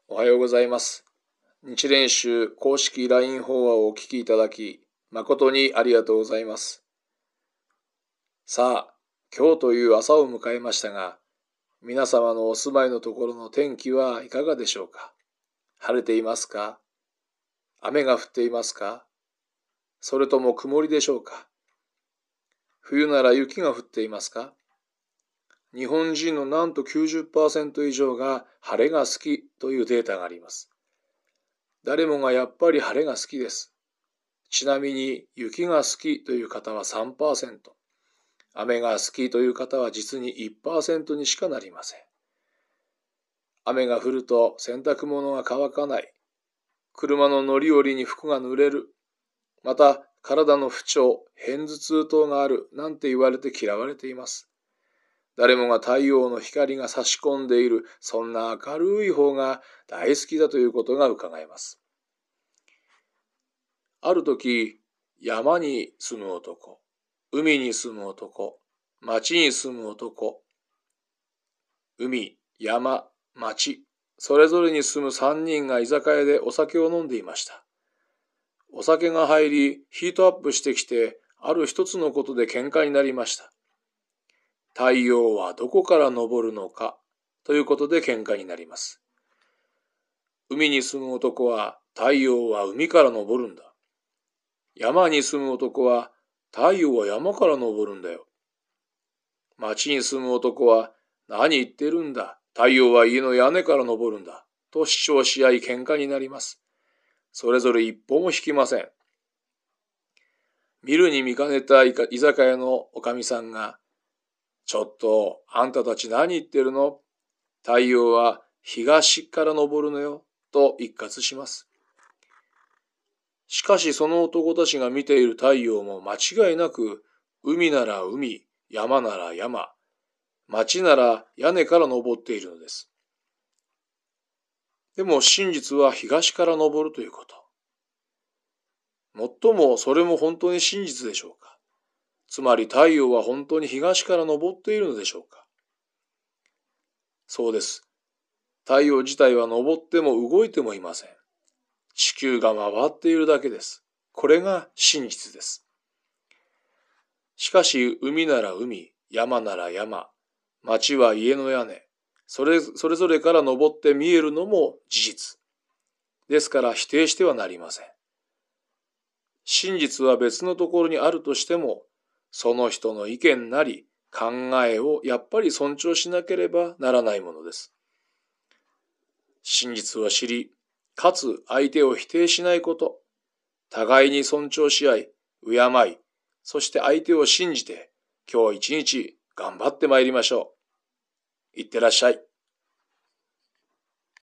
おはようございます。日蓮宗公式 LINE 法話をお聞きいただき、誠にありがとうございます。さあ、今日という朝を迎えましたが、皆様のお住まいのところの天気はいかがでしょうか。晴れていますか？雨が降っていますか？それとも曇りでしょうか。冬なら雪が降っていますか？日本人のなんと 90% 以上が晴れが好きというデータがあります。誰もがやっぱり晴れが好きです。ちなみに雪が好きという方は 3%、雨が好きという方は実に 1% にしかなりません。雨が降ると洗濯物が乾かない、車の乗り降りに服が濡れる、また体の不調、片頭痛等があるなんて言われて嫌われています。誰もが太陽の光が差し込んでいる、そんな明るい方が大好きだということが伺えます。ある時、山に住む男、海に住む男、町に住む男、海、山、町、それぞれに住む3人が居酒屋でお酒を飲んでいました。お酒が入り、ヒートアップしてきて、ある一つのことで喧嘩になりました。太陽はどこから昇るのかということで喧嘩になります。海に住む男は、太陽は海から昇るんだ。山に住む男は、太陽は山から昇るんだよ。町に住む男は、何言ってるんだ。太陽は家の屋根から昇るんだ。と主張し合い喧嘩になります。それぞれ一歩も引きません。見るに見かねた居酒屋のおかみさんが、ちょっと、あんたたち何言ってるの？太陽は東から昇るのよ。と一喝します。しかしその男たちが見ている太陽も間違いなく、海なら海、山なら山、町なら屋根から昇っているのです。でも真実は東から昇るということ。もっともそれも本当に真実でしょうか。つまり太陽は本当に東から昇っているのでしょうか。そうです。太陽自体は昇っても動いてもいません。地球が回っているだけです。これが真実です。しかし海なら海、山なら山、町は家の屋根、それぞれから昇って見えるのも事実。ですから否定してはなりません。真実は別のところにあるとしても、その人の意見なり考えをやっぱり尊重しなければならないものです。真実を知り、かつ相手を否定しないこと、互いに尊重し合い、敬い、そして相手を信じて、今日一日頑張ってまいりましょう。いってらっしゃい。